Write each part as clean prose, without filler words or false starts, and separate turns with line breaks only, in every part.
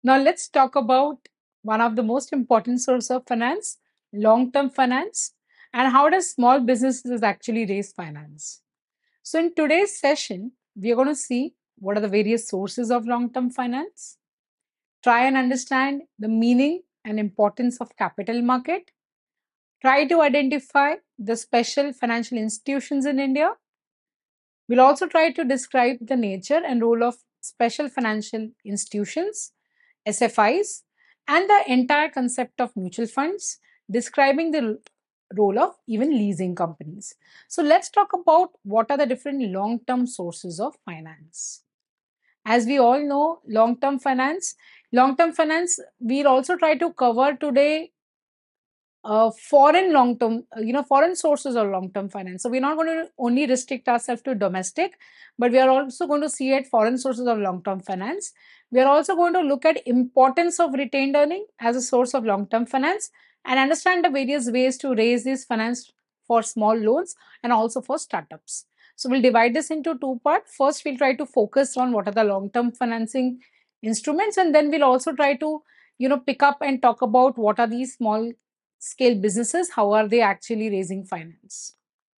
Now let's talk about one of the most important source of finance, long-term finance, and how does small businesses actually raise finance. So in today's session, we are going to see what are the various sources of long-term finance, try and understand the meaning and importance of capital market, try to identify the special financial institutions in India. We'll also try to describe the nature and role of special financial institutions, SFIs, and the entire concept of mutual funds, describing the role of even leasing companies. So let's talk about what are the different long-term sources of finance. As we all know, long-term finance, we'll also try to cover today foreign long term, foreign sources of long term finance. So we're not going to only restrict ourselves to domestic, but we are also going to see at foreign sources of long term finance. We are also going to look at importance of retained earning as a source of long term finance and understand the various ways to raise this finance for small loans and also for startups. So we'll divide this into two parts. First, we'll try to focus on what are the long term financing instruments, and then we'll also try to pick up and talk about what are these small scale businesses, how are they actually raising finance.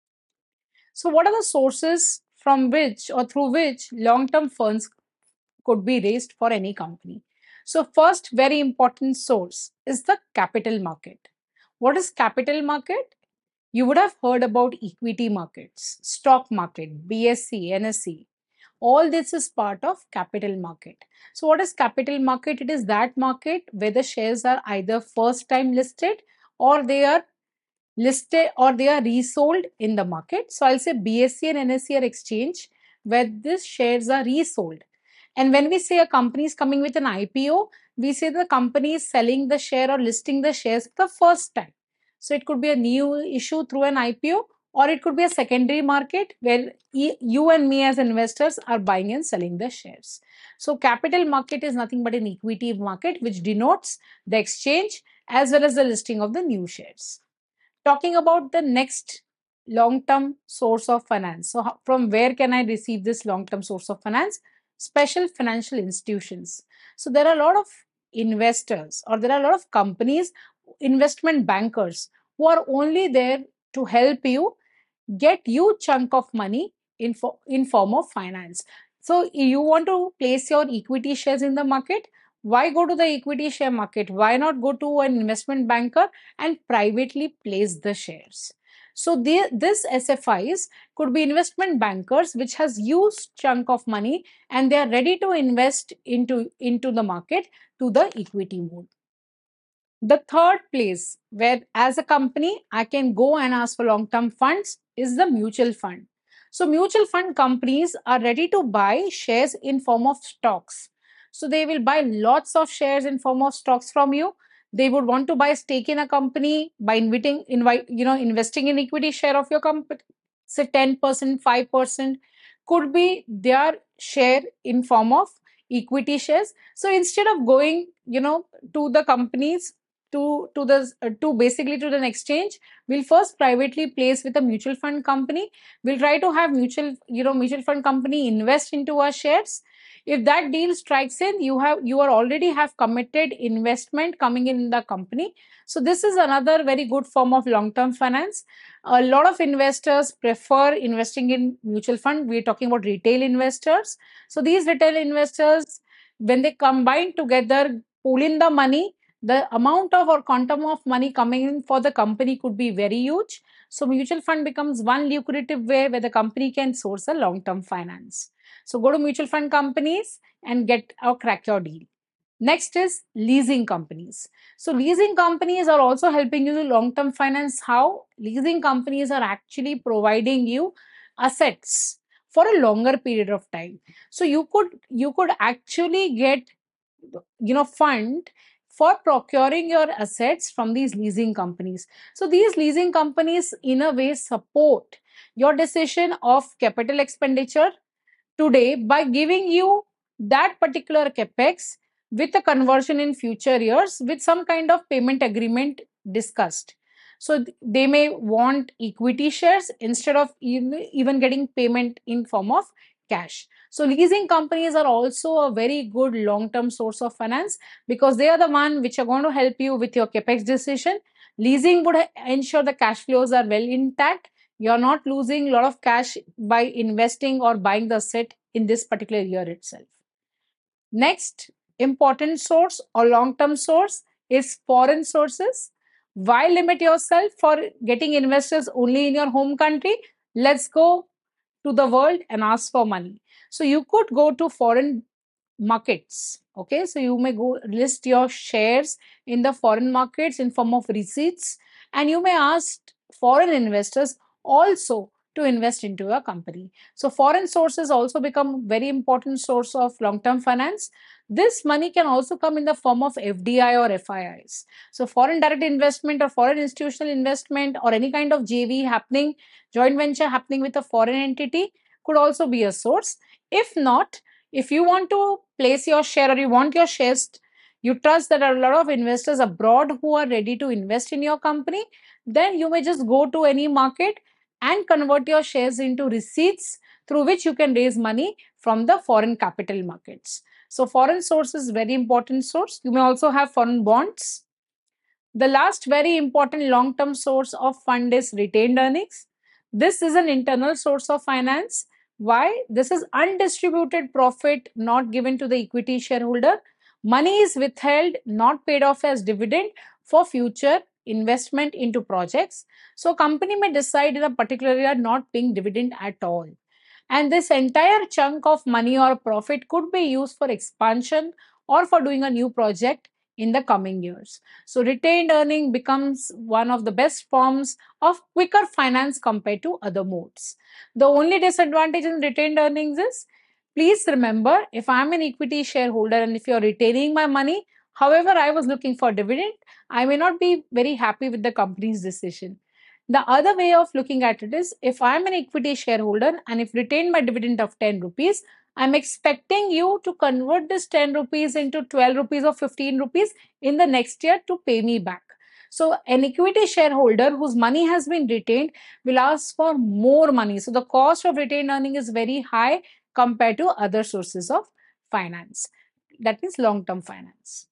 So what are the sources from which or through which long term funds could be raised for any company? So first very important source is the capital market. What is capital market? You would have heard about equity markets, stock market, BSE, NSE. All this is part of capital market. So what is capital market? It is that market where the shares are either first time listed or they are listed or they are resold in the market. So I'll say BSE and NSE are exchange where these shares are resold. And when we say a company is coming with an IPO, we say the company is selling the share or listing the shares for the first time. So it could be a new issue through an IPO, or it could be a secondary market where you and me as investors are buying and selling the shares. So capital market is nothing but an equity market which denotes the exchange as well as the listing of the new shares. Talking about the next long term source of finance. So, from where can I receive this long term source of finance? Special financial institutions. So, there are a lot of investors or there are a lot of companies, investment bankers who are only there to help you get you chunk of money in form of finance. So you want to place your equity shares in the market. Why go to the equity share market? Why not go to an investment banker and privately place the shares? So this SFIs could be investment bankers which has used chunk of money and they are ready to invest into the market to the equity mode. The third place where, as a company, I can go and ask for long term funds is the mutual fund. So, mutual fund companies are ready to buy shares in form of stocks. So, they will buy lots of shares in form of stocks from you. They would want to buy a stake in a company by investing in equity share of your company. Say 10%, 5% could be their share in form of equity shares. So instead of going, to the companies to basically to an exchange, we'll first privately place with a mutual fund company. We'll try to have mutual fund company invest into our shares. If that deal strikes in, you are already have committed investment coming in the company. So this is another very good form of long term finance. A lot of investors prefer investing in mutual fund. We're talking about retail investors. So these retail investors, when they combine together, pool in the money, the amount of or quantum of money coming in for the company could be very huge. So mutual fund becomes one lucrative way where the company can source a long-term finance. So go to mutual fund companies and get or crack your deal. Next is leasing companies. So leasing companies are also helping you to long-term finance. How? Leasing companies are actually providing you assets for a longer period of time. So you could actually get fund for procuring your assets from these leasing companies. So these leasing companies in a way support your decision of capital expenditure today by giving you that particular capex with a conversion in future years with some kind of payment agreement discussed. So they may want equity shares instead of even getting payment in form of cash. So leasing companies are also a very good long-term source of finance because they are the one which are going to help you with your capex decision. Leasing would ensure the cash flows are well intact. You're not losing a lot of cash by investing or buying the asset in this particular year itself. Next important source or long-term source is foreign sources. Why limit yourself for getting investors only in your home country? Let's go to the world and ask for money. So you could go to foreign markets. Okay, so you may go list your shares in the foreign markets in form of receipts, and you may ask foreign investors also to invest into your company. So foreign sources also become very important source of long-term finance. This money can also come in the form of FDI or FIIs. So foreign direct investment or foreign institutional investment or any kind of JV happening, joint venture happening with a foreign entity could also be a source. If not, if you want to place your share or you want your shares, you trust that there are a lot of investors abroad who are ready to invest in your company, then you may just go to any market and convert your shares into receipts through which you can raise money from the foreign capital markets. So foreign source is very important source. You may also have foreign bonds. The last very important long-term source of fund is retained earnings. This is an internal source of finance. Why? This is undistributed profit not given to the equity shareholder. Money is withheld, not paid off as dividend for future investment into projects. So company may decide in a particular year not paying dividend at all. And this entire chunk of money or profit could be used for expansion or for doing a new project in the coming years. So retained earning becomes one of the best forms of quicker finance compared to other modes. The only disadvantage in retained earnings is, please remember, if I'm an equity shareholder and if you're retaining my money, however I was looking for dividend, I may not be very happy with the company's decision. The other way of looking at it is, if I'm an equity shareholder and if retain my dividend of 10 rupees, I'm expecting you to convert this 10 rupees into 12 rupees or 15 rupees in the next year to pay me back. So an equity shareholder whose money has been retained will ask for more money. So the cost of retained earning is very high compared to other sources of finance. That means long-term finance.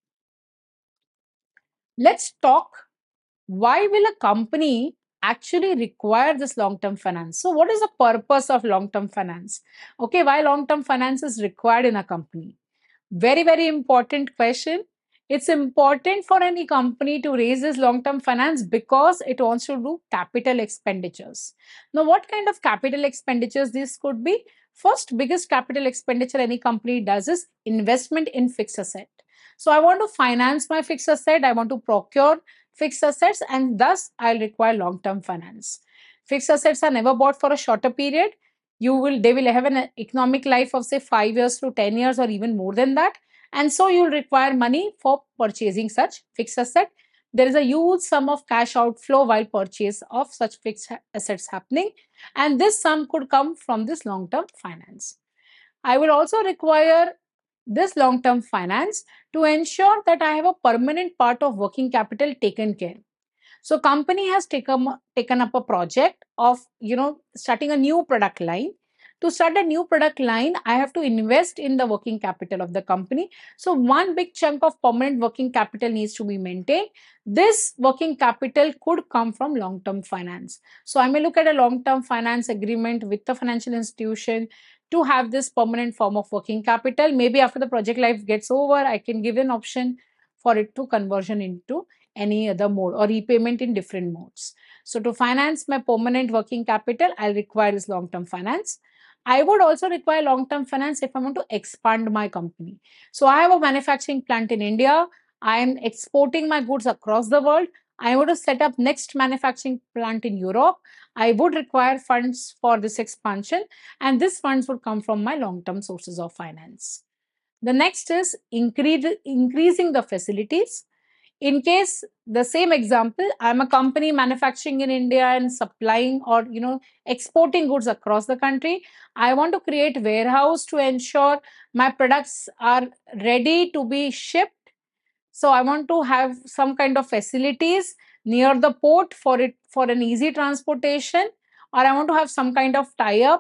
Let's talk, why will a company actually require this long-term finance? So what is the purpose of long-term finance? Okay, why long-term finance is required in a company? Very, very important question. It's important for any company to raise this long-term finance because it wants to do capital expenditures. Now, what kind of capital expenditures this could be? First, biggest capital expenditure any company does is investment in fixed asset. So I want to finance my fixed asset. I want to procure fixed assets, and thus I'll require long-term finance. Fixed assets are never bought for a shorter period. They will have an economic life of say 5 years to 10 years or even more than that, and so you'll require money for purchasing such fixed asset. There is a huge sum of cash outflow while purchase of such fixed assets happening, and this sum could come from this long-term finance. I will also require this long-term finance to ensure that I have a permanent part of working capital taken care. So company has taken up a project of starting a new product line. To start a new product line, I have to invest in the working capital of the company. So one big chunk of permanent working capital needs to be maintained. This working capital could come from long-term finance. So I may look at a long-term finance agreement with the financial institution to have this permanent form of working capital. Maybe after the project life gets over, I can give an option for it to conversion into any other mode or repayment in different modes. So to finance my permanent working capital, I'll require this long-term finance. I would also require long-term finance if I want to expand my company. So I have a manufacturing plant in India. I am exporting my goods across the world. I want to set up next manufacturing plant in Europe. I would require funds for this expansion, and these funds would come from my long-term sources of finance. The next is increasing the facilities. In case, the same example, I'm a company manufacturing in India and supplying or exporting goods across the country. I want to create warehouse to ensure my products are ready to be shipped. So I want to have some kind of facilities near the port for an easy transportation, or I want to have some kind of tie up,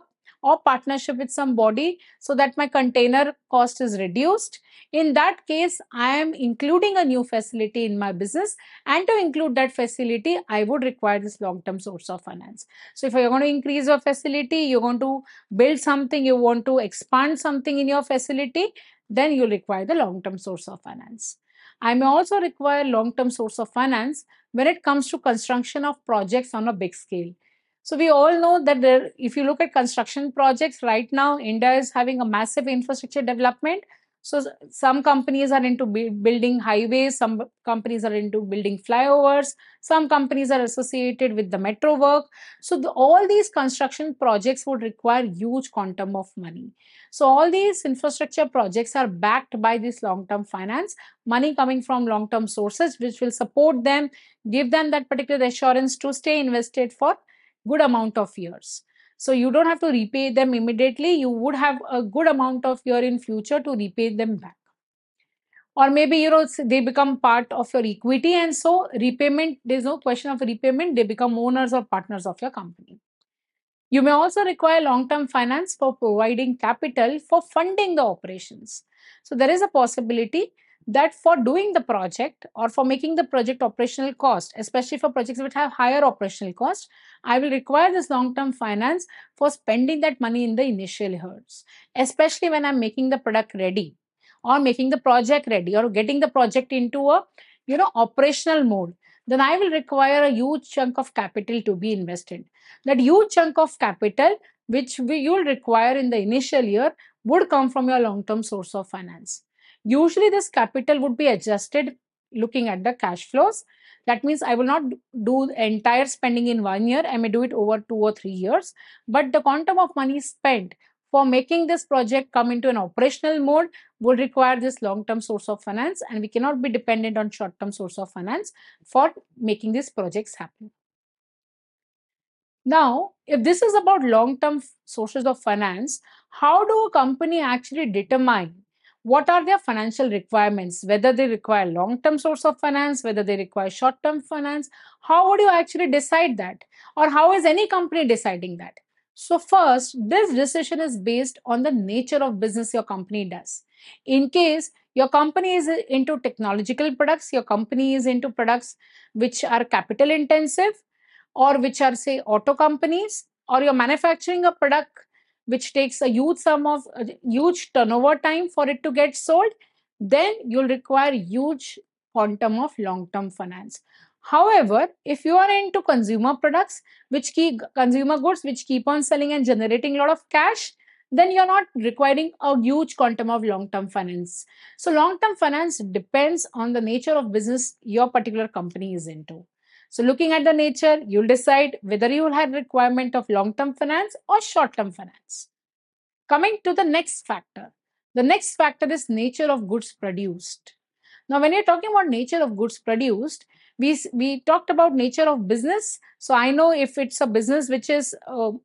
or partnership with somebody so that my container cost is reduced. In that case, I am including a new facility in my business, and to include that facility, I would require this long-term source of finance. So if you're going to increase your facility, you're going to build something, you want to expand something in your facility, then you'll require the long-term source of finance. I may also require long-term source of finance when it comes to construction of projects on a big scale. So we all know that if you look at construction projects right now, India is having a massive infrastructure development. So some companies are into building highways, some companies are into building flyovers, some companies are associated with the metro work. So all these construction projects would require huge quantum of money. So all these infrastructure projects are backed by this long-term finance, money coming from long-term sources, which will support them, give them that particular assurance to stay invested for good amount of years. So you don't have to repay them immediately. You would have a good amount of year in future to repay them back. Or maybe, they become part of your equity, and so repayment, there's no question of repayment, they become owners or partners of your company. You may also require long-term finance for providing capital for funding the operations. So there is a possibility that for doing the project or for making the project operational cost, especially for projects which have higher operational cost, I will require this long-term finance for spending that money in the initial years, especially when I'm making the product ready or making the project ready or getting the project into a operational mode. Then I will require a huge chunk of capital to be invested. That huge chunk of capital which you'll require in the initial year would come from your long-term source of finance. Usually this capital would be adjusted looking at the cash flows. That means I will not do the entire spending in 1 year. I may do it over 2 or 3 years. But the quantum of money spent for making this project come into an operational mode would require this long-term source of finance, and we cannot be dependent on short-term source of finance for making these projects happen. Now, if this is about long-term sources of finance, how do a company actually determine what are their financial requirements, whether they require long-term source of finance, whether they require short-term finance? How would you actually decide that? Or how is any company deciding that? So first, this decision is based on the nature of business your company does. In case your company is into technological products, your company is into products which are capital intensive, or which are, say, auto companies, or you're manufacturing a product which takes a huge sum of a huge turnover time for it to get sold, then you'll require huge quantum of long-term finance. However, if you are into consumer products, which keep consumer goods which keep on selling and generating a lot of cash, then you're not requiring a huge quantum of long-term finance. So long-term finance depends on the nature of business your particular company is into. So looking at the nature, you'll decide whether you will have requirement of long-term finance or short-term finance. Coming to the next factor. The next factor is nature of goods produced. Now, when you're talking about nature of goods produced, we talked about nature of business. So I know if it's a business which is,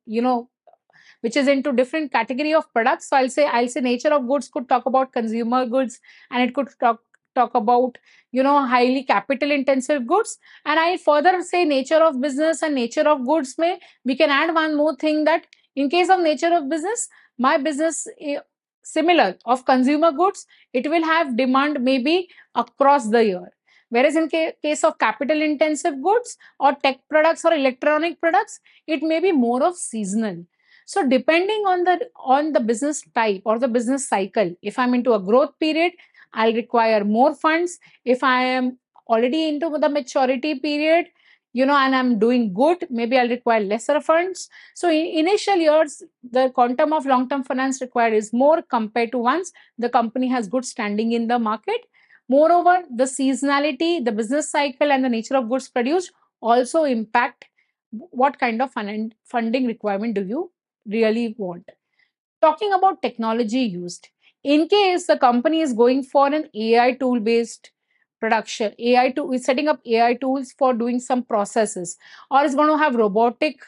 which is into different category of products. So I'll say nature of goods could talk about consumer goods, and it could talk about highly capital intensive goods. And I further say nature of business and nature of goods, may we can add one more thing, that in case of nature of business, my business similar of consumer goods, it will have demand maybe across the year. Whereas in case of capital intensive goods or tech products or electronic products, it may be more of seasonal. So depending on the business type or the business cycle, if I'm into a growth period, I'll require more funds. If I am already into the maturity period, and I'm doing good, maybe I'll require lesser funds. So in initial years, the quantum of long-term finance required is more compared to once the company has good standing in the market. Moreover, the seasonality, the business cycle, and the nature of goods produced also impact what kind of funding requirement do you really want. Talking about technology used, in case the company is going for an AI tool based production, AI tool is setting up AI tools for doing some processes, or is going to have robotic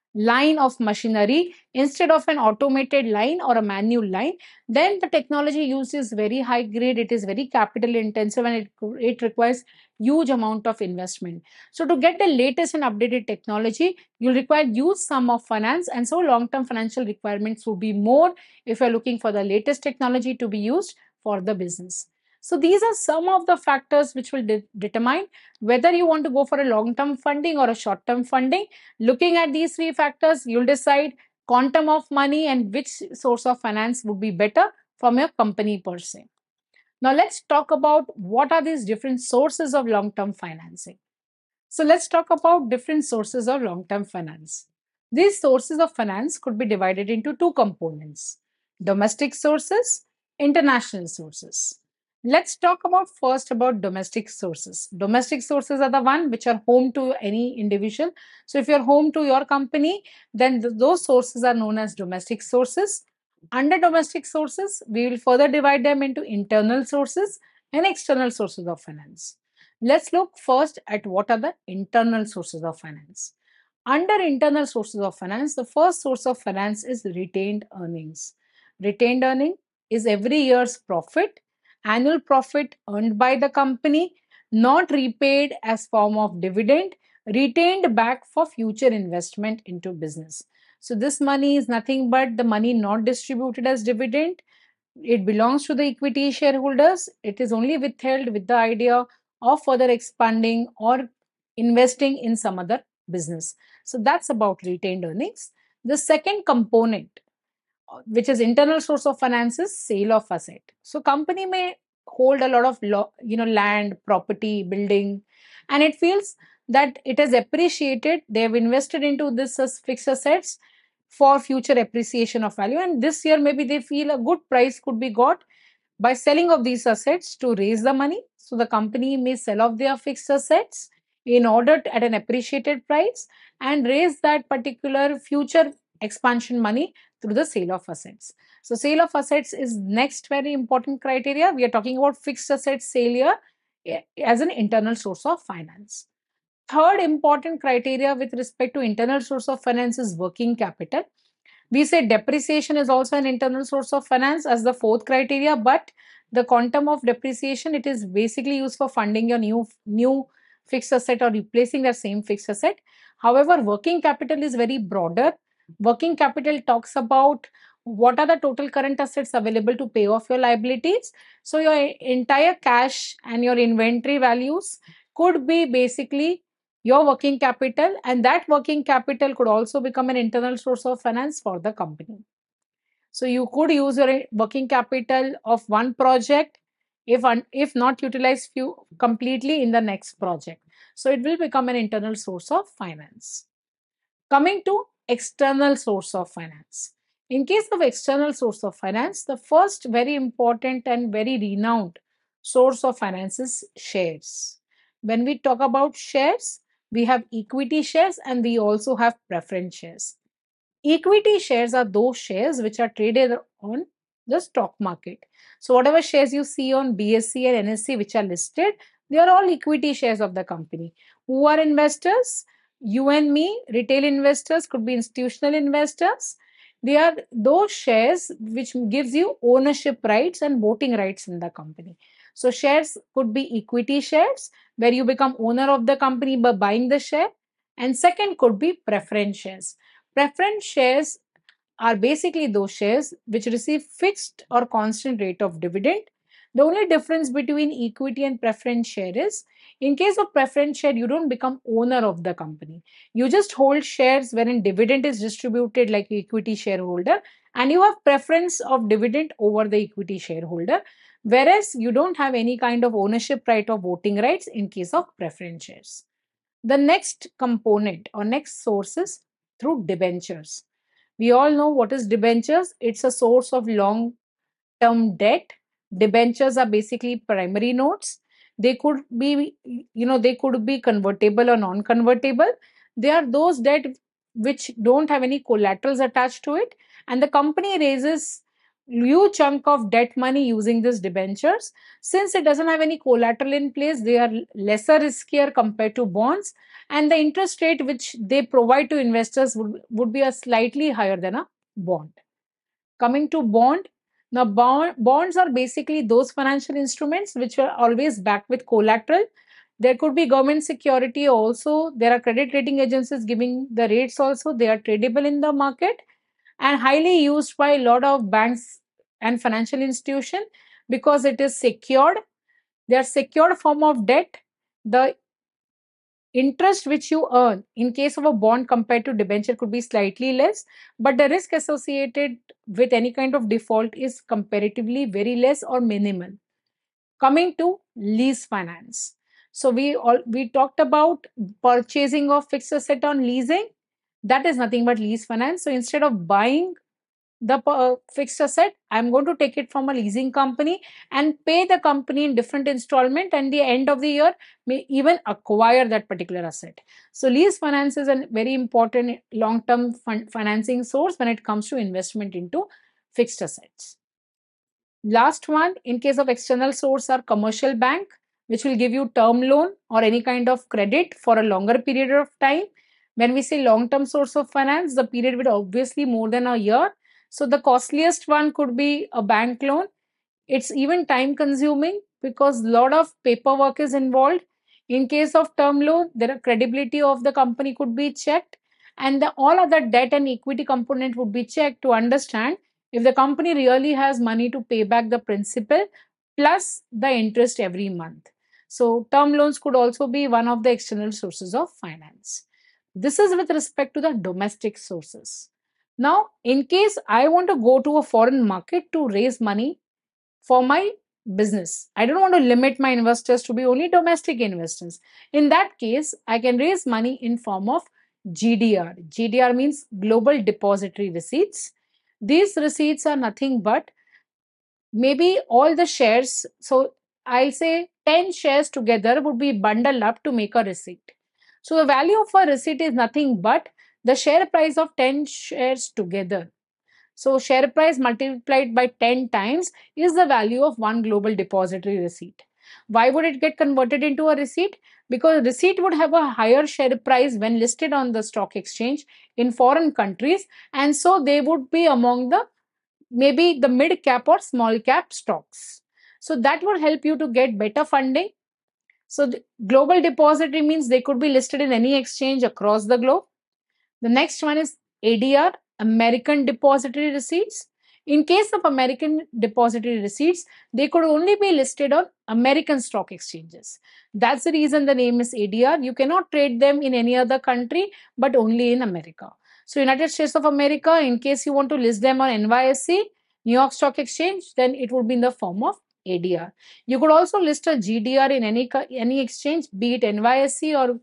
line of machinery instead of an automated line or a manual line, then the technology used is very high grade, it is very capital intensive, and it requires huge amount of investment. So to get the latest and updated technology, you'll require huge sum of finance, and so long term financial requirements will be more if you're looking for the latest technology to be used for the business. So these are some of the factors which will determine whether you want to go for a long term funding or a short term funding. Looking at these three factors, you'll decide quantum of money and which source of finance would be better from your company per se. Now let's talk about what are these different sources of long-term financing. So let's talk about different sources of long-term finance. These sources of finance could be divided into two components: domestic sources, international sources. Let's talk about first about domestic sources. Domestic sources are the one which are home to any individual. So if you're home to your company, then those sources are known as domestic sources. Under domestic sources, we will further divide them into internal sources and external sources of finance. Let's look first at what are the internal sources of finance. Under internal sources of finance, the first source of finance is retained earnings. Retained earning is every year's profit, annual profit earned by the company, not repaid as form of dividend, retained back for future investment into business. So this money is nothing but the money not distributed as dividend. It belongs to the equity shareholders. It is only withheld with the idea of further expanding or investing in some other business. So that's about retained earnings. The second component, which is internal source of finance, is sale of asset. So company may hold a lot of land, property, building, and it feels that it has appreciated. They have invested into this as fixed assets for future appreciation of value, and this year maybe they feel a good price could be got by selling of these assets to raise the money. So the company may sell off their fixed assets in order to, at an appreciated price, and raise that particular future expansion money through the sale of assets. So sale of assets is next very important criteria. We are talking about fixed asset sale here as an internal source of finance. Third important criteria with respect to internal source of finance is working capital. We say depreciation is also an internal source of finance as the fourth criteria, but the quantum of depreciation, it is basically used for funding your new fixed asset or replacing that same fixed asset. However, working capital is very broader. Working capital talks about what are the total current assets available to pay off your liabilities. So your entire cash and your inventory values could be basically your working capital, and that working capital could also become an internal source of finance for the company. So you could use your working capital of one project if not utilized few completely in the next project. So it will become an internal source of finance. Coming to external source of finance. In case of external source of finance, the first very important and very renowned source of finance is shares. When we talk about shares, we have equity shares and we also have preference shares. Equity shares are those shares which are traded on the stock market. So whatever shares you see on BSE and NSE which are listed, they are all equity shares of the company. Who are investors? You and me, retail investors, could be institutional investors. They are those shares which gives you ownership rights and voting rights in the company. So shares could be equity shares where you become owner of the company by buying the share, and second could be preference shares. Preference shares are basically those shares which receive fixed or constant rate of dividend. The only difference between equity and preference share is, in case of preference share, you don't become owner of the company. You just hold shares wherein dividend is distributed like equity shareholder, and you have preference of dividend over the equity shareholder, whereas you don't have any kind of ownership right or voting rights in case of preference shares. The next component or next source is through debentures. We all know what is debentures. It's a source of long term debt. Debentures are basically primary notes. They could be, they could be convertible or non convertible. They are those debt which don't have any collaterals attached to it, and the company raises huge chunk of debt money using these debentures. Since it doesn't have any collateral in place, they are lesser riskier compared to bonds, and the interest rate which they provide to investors would be a slightly higher than a bond. Coming to bond, now bonds are basically those financial instruments which are always backed with collateral. There could be government security also. There are credit rating agencies giving the rates also. They are tradable in the market and highly used by a lot of banks and financial institutions because it is secured. They are secured form of debt. The interest which you earn in case of a bond compared to debenture could be slightly less, but the risk associated with any kind of default is comparatively very less or minimal. Coming to lease finance, so we talked about purchasing of fixed asset on leasing. That is nothing but lease finance. So instead of buying the fixed asset, I'm going to take it from a leasing company and pay the company in different installment, and the end of the year may even acquire that particular asset. So lease finance is a very important long term financing source when it comes to investment into fixed assets. Last one, in case of external source, are commercial bank, which will give you term loan or any kind of credit for a longer period of time. When we say long term source of finance, the period will obviously more than a year. So the costliest one could be a bank loan. It's even time consuming because a lot of paperwork is involved. In case of term loan, the credibility of the company could be checked, and all other debt and equity component would be checked to understand if the company really has money to pay back the principal plus the interest every month. So term loans could also be one of the external sources of finance. This is with respect to the domestic sources. Now, in case I want to go to a foreign market to raise money for my business, I don't want to limit my investors to be only domestic investors. In that case, I can raise money in form of GDR. GDR means Global Depository Receipts. These receipts are nothing but maybe all the shares. So I'll say 10 shares together would be bundled up to make a receipt. So the value of a receipt is nothing but the share price of 10 shares together. So share price multiplied by 10 times is the value of one global depository receipt. Why would it get converted into a receipt? Because receipt would have a higher share price when listed on the stock exchange in foreign countries, and so they would be among the maybe the mid cap or small cap stocks. So that would help you to get better funding. So the global depository means they could be listed in any exchange across the globe. The next one is ADR, American Depository Receipts. In case of American Depository Receipts, they could only be listed on American stock exchanges. That's the reason the name is ADR. You cannot trade them in any other country, but only in America. So United States of America, in case you want to list them on NYSE, New York Stock Exchange, then it would be in the form of ADR. You could also list a GDR in any exchange, be it NYSE or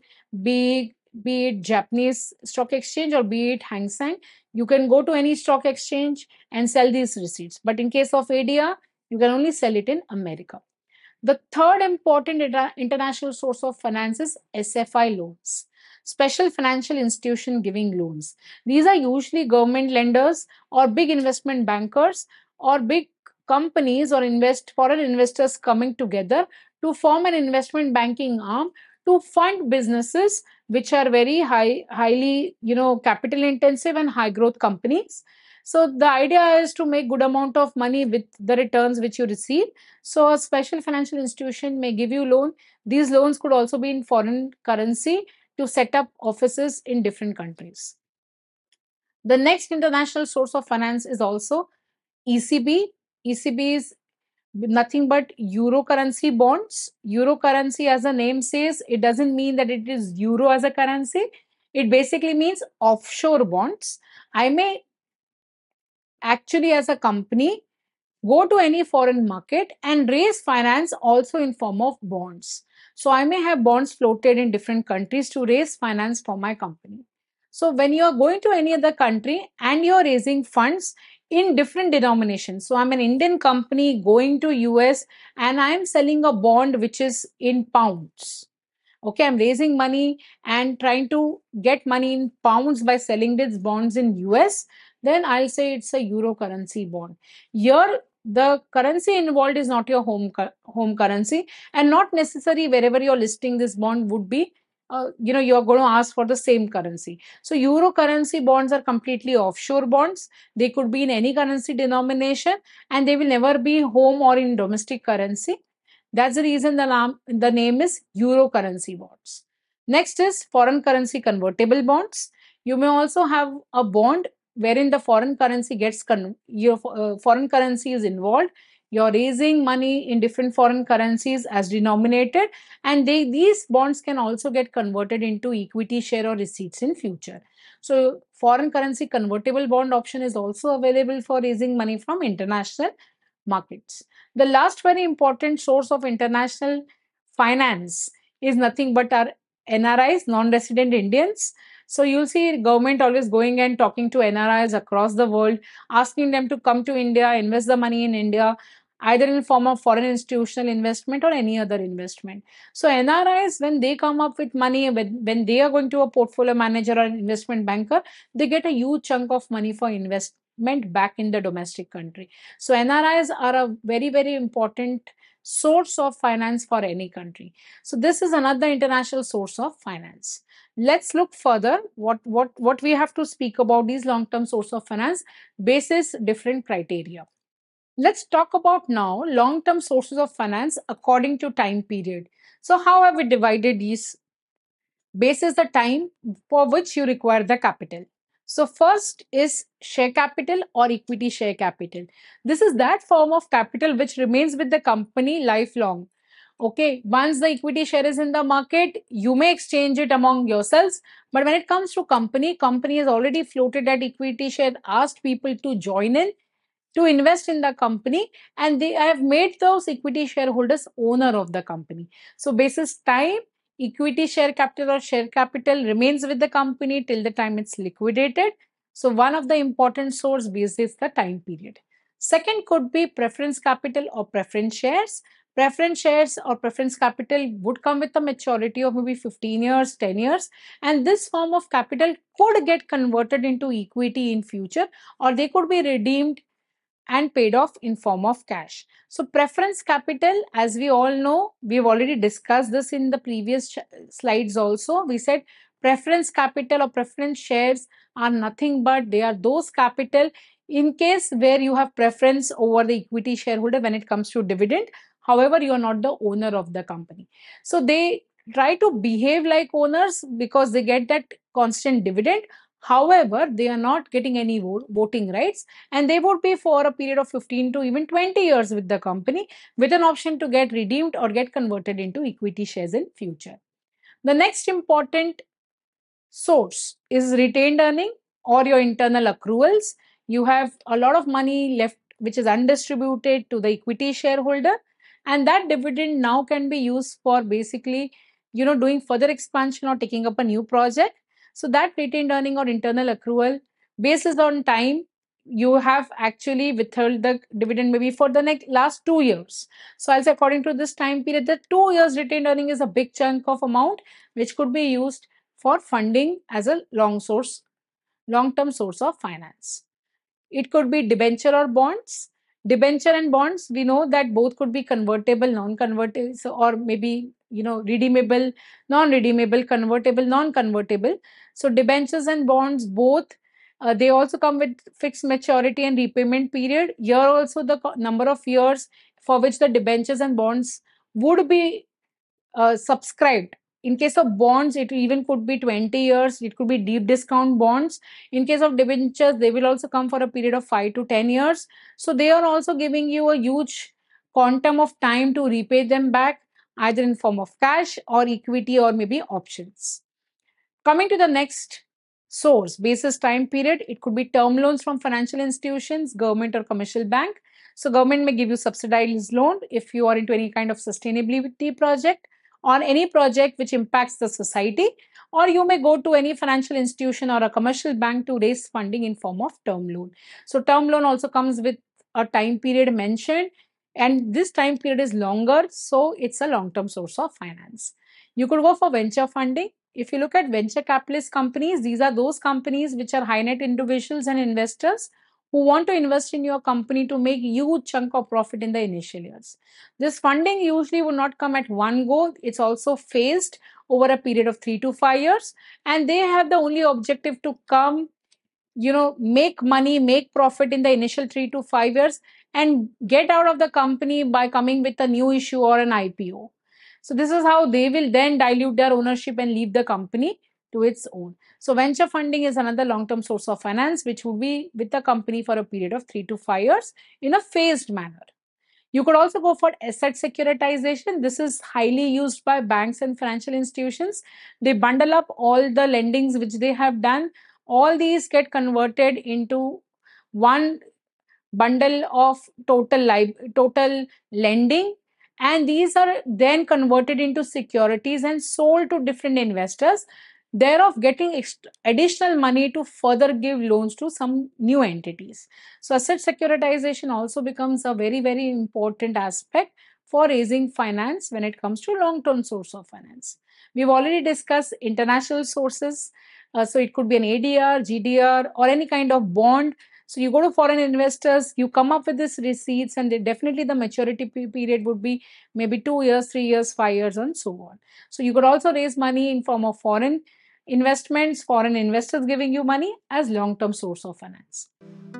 be it Japanese stock exchange or be it Hang Seng. You can go to any stock exchange and sell these receipts. But in case of ADR, you can only sell it in America. The third important international source of finance is SFI loans, special financial institution giving loans. These are usually government lenders or big investment bankers or big companies or foreign investors coming together to form an investment banking arm to fund businesses which are very highly capital intensive and high growth companies. So the idea is to make good amount of money with the returns which you receive. So a special financial institution may give you loan. These loans could also be in foreign currency to set up offices in different countries. The next international source of finance is also ECB. ECB is nothing but euro currency bonds. Euro currency, as the name says, it doesn't mean that it is euro as a currency. It basically means offshore bonds. I may actually, as a company, go to any foreign market and raise finance also in form of bonds. So I may have bonds floated in different countries to raise finance for my company. So when you are going to any other country and you are raising funds in different denominations, so I'm an Indian company going to US and I'm selling a bond which is in pounds. Okay, I'm raising money and trying to get money in pounds by selling these bonds in US. then I'll say it's a euro currency bond. Here, the currency involved is not your home currency, and not necessary wherever you're listing this bond would be. You're going to ask for the same currency. So euro currency bonds are completely offshore bonds. They could be in any currency denomination, and they will never be home or in domestic currency. That's the reason the name is euro currency bonds. Next is foreign currency convertible bonds. You may also have a bond wherein the foreign currency your foreign currency is involved. You're raising money in different foreign currencies as denominated, and these bonds can also get converted into equity share or receipts in future. So foreign currency convertible bond option is also available for raising money from international markets. The last very important source of international finance is nothing but our NRIs, non-resident Indians. So you'll see government always going and talking to NRIs across the world, asking them to come to India, invest the money in India, either in form of foreign institutional investment or any other investment. So NRIs, when they come up with money, when they are going to a portfolio manager or an investment banker, they get a huge chunk of money for investment back in the domestic country. So NRIs are a very, very important source of finance for any country. So this is another international source of finance. Let's look further what we have to speak about these long-term source of finance basis different criteria. Let's talk about now long-term sources of finance according to time period. So how have we divided these basis the time for which you require the capital? So first is share capital or equity share capital. This is that form of capital which remains with the company lifelong. Okay, once the equity share is in the market, you may exchange it among yourselves. But when it comes to company has already floated that equity share, asked people to join in, to invest in the company, and they have made those equity shareholders owner of the company. So basis time, equity share capital or share capital remains with the company till the time it's liquidated. So one of the important source basis the time period. Second could be preference capital or preference shares. Preference shares or preference capital would come with a maturity of maybe 15 years, 10 years, and this form of capital could get converted into equity in future, or they could be redeemed and paid off in form of cash. So preference capital, as we all know, we've already discussed this in the previous slides also. We said preference capital or preference shares are nothing but they are those capital in case where you have preference over the equity shareholder when it comes to dividend. However, you are not the owner of the company. So they try to behave like owners because they get that constant dividend. However, they are not getting any voting rights, and they would be for a period of 15 to even 20 years with the company with an option to get redeemed or get converted into equity shares in future. The next important source is retained earning or your internal accruals. You have a lot of money left which is undistributed to the equity shareholder, and that dividend now can be used for basically doing further expansion or taking up a new project. So that retained earning or internal accrual basis on time, you have actually withheld the dividend maybe for the next last 2 years. So I'll say according to this time period, the 2 years retained earning is a big chunk of amount which could be used for funding as a long-term source of finance. It could be debenture or bonds. Debenture and bonds, we know that both could be convertible, non-convertible, or maybe redeemable, non-redeemable, convertible, non-convertible. So debentures and bonds both, they also come with fixed maturity and repayment period. Here also the number of years for which the debentures and bonds would be subscribed. In case of bonds, it even could be 20 years. It could be deep discount bonds. In case of debentures, they will also come for a period of 5 to 10 years. So they are also giving you a huge quantum of time to repay them back, either in form of cash or equity or maybe options. Coming to the next source, basis time period, it could be term loans from financial institutions, government or commercial bank. So government may give you subsidized loan if you are into any kind of sustainability project or any project which impacts the society, or you may go to any financial institution or a commercial bank to raise funding in form of term loan. So term loan also comes with a time period mentioned, and this time period is longer, so it's a long-term source of finance. You could go for venture funding if you look at venture capitalist companies, these are those companies which are high net individuals and investors who want to invest in your company to make huge chunk of profit in the initial years. This funding usually will not come at one go. It's also phased over a period of 3 to 5 years, and they have the only objective to come, make money, make profit in the initial 3 to 5 years, and get out of the company by coming with a new issue or an IPO. So this is how they will then dilute their ownership and leave the company to its own. So venture funding is another long-term source of finance, which would be with the company for a period of 3 to 5 years in a phased manner. You could also go for asset securitization. This is highly used by banks and financial institutions. They bundle up all the lendings which they have done. All these get converted into one bundle of total lending, and these are then converted into securities and sold to different investors, thereof getting additional money to further give loans to some new entities. So asset securitization also becomes a very, very important aspect for raising finance when it comes to long term source of finance. We've already discussed international sources. So it could be an ADR, GDR, or any kind of bond. So you go to foreign investors, you come up with these receipts, and definitely the maturity period would be maybe 2 years, 3 years, 5 years, and so on. So you could also raise money in form of foreign investments, foreign investors giving you money as long-term source of finance.